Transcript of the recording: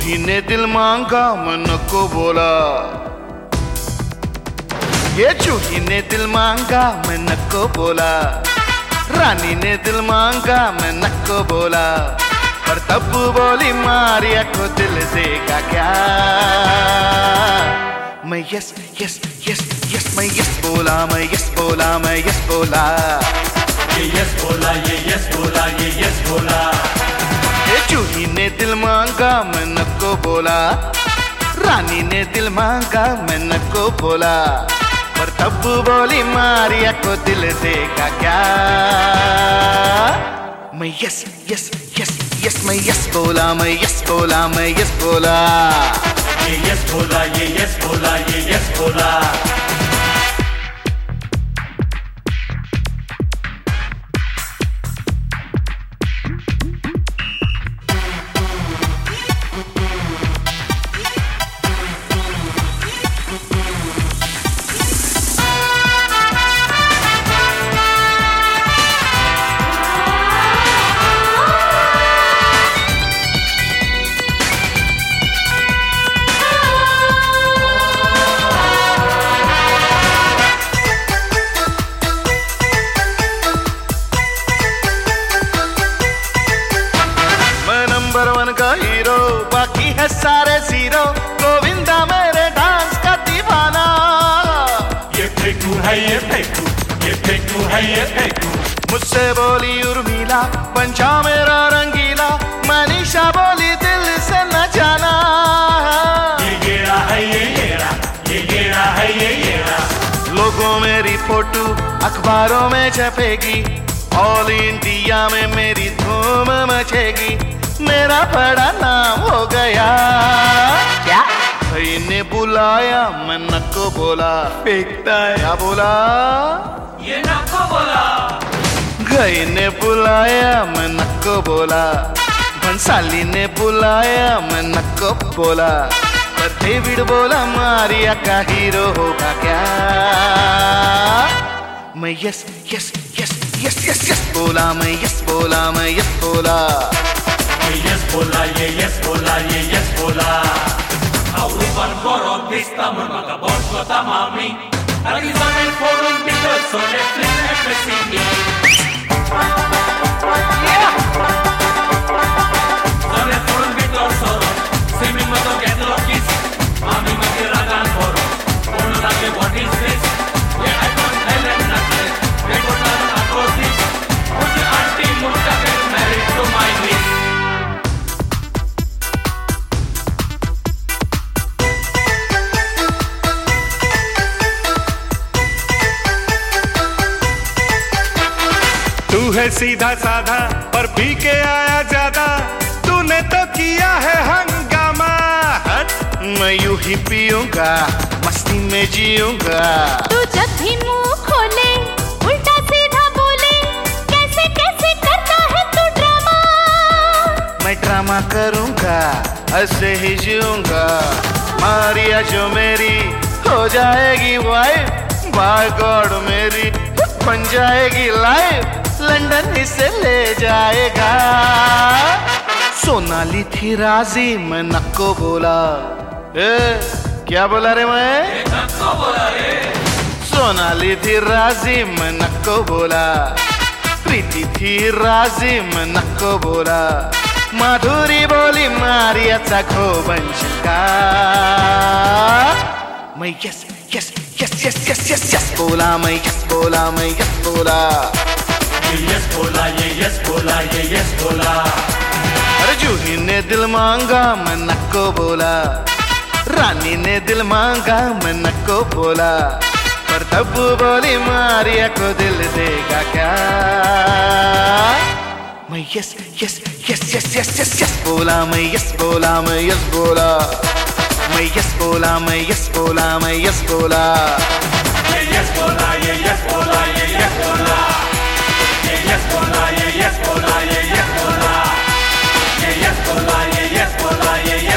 चूही ने दिल मांगा मैं नको बोला, ये चूही ने दिल मांगा मैं नको बोला, रानी ने दिल मांगा मैं नको बोला, पर तब बोली मारिया को दिल देगा क्या। मैं यस यस यस यस मैं यस बोला, मैं यस बोला, मैं यस बोला, ये यस बोला, ये यस बोला, ये यस बोला। ये चूही ने दिल मांगा मैं नको बोला, रानी ने दिल मांगा मैं नको बोला, पर तब बोली मारिया को दिल देगा क्या। मैं यस यस यस यस मैं यस बोला, मैं यस बोला, मैं यस बोला, ये यस बोला, ये यस बोला, ये यस बोला। नंबर वन का हीरो, बाकी है सारे जीरो, गोविंदा मेरे डांस का दीवाना। ये फेंकू है, ये फेंकू, ये फेंकू है, ये फेंकू। मुझसे बोली उर्मिला पंचा मेरा रंगीला, मनीषा बोली दिल से न जाना। ये गेरा है, ये गेरा, ये गेरा है, ये गेरा। लोगों मेरी फोटो अखबारों में छपेगी, ऑल इंडिया में मेरी धूम मचेगी, मेरा बड़ा नाम हो गया। क्या भाई ने बुलाया मैं नको बोला, फेंकता है क्या बोला, ये नको बोला। गई ने बुलाया मैं नको बोला, भंसाली ने बुलाया मैं नको बोला, पर डेविड बोला मारिया का हीरो होगा क्या। मैं yes yes yes yes yes yes बोला, मैं यस बोला, मैं यस बोला, ये यस बोला, ये यस बोला, ये यस बोला. Aurupan koron pistämön maka bonko tamami. Alisanen forum pitol sole flin epesini. Sole forum pitol soro. Simi mato get lokis. Mami maki ragan foro. Ono dake what is this? Yeah, I don't tell them nothing. We go down across this. Mujhe auntie mutta get married to my niece. तू है सीधा साधा पर P के आया ज्यादा, तूने तो किया है हंगामा। हट मैं यूं ही पीऊंगा, मस्ती में जीऊंगा। तू जब भी मुंह खोले उल्टा सीधा बोले, कैसे कैसे करता है तू ड्रामा। मैं ड्रामा करूंगा, ऐसे ही जीऊंगा। मारिया जो मेरी हो जाएगी वाइफ, बाय गॉड मेरी बन जाएगी लाइफ, लंदन इसे ले जाएगा। सोनाली थी राजी मैं नको बोला, क्या बोला रे मैं? नको बोला रे। सोनाली थी राजी मैं नको बोला, प्रीति थी राजी मैं नको बोला, माधुरी बोली मारियाचा खोबंश का। मैं yes yes yes yes yes yes yes बोला, मैं यस बोला, मैं यस बोला, ये यस बोला, ये यस बोला, ये यस बोला। अरे जूही ने दिल मांगा मैं नको बोला, रानी ने दिल मांगा मैं नको बोला, पर तब बोली मारिया को दिल देगा क्या। मैं yes yes yes yes yes yes yes बोला, मैं यस बोला, मैं यस बोला, मैं यस बोला, मैं यस बोला, मैं यस बोला, ये यस बोला, ये यस बोला, ये यस बोला। ये यस बोला, ये यस बोला, ये यस बोला। ये यस बोला, ये यस बोला, ये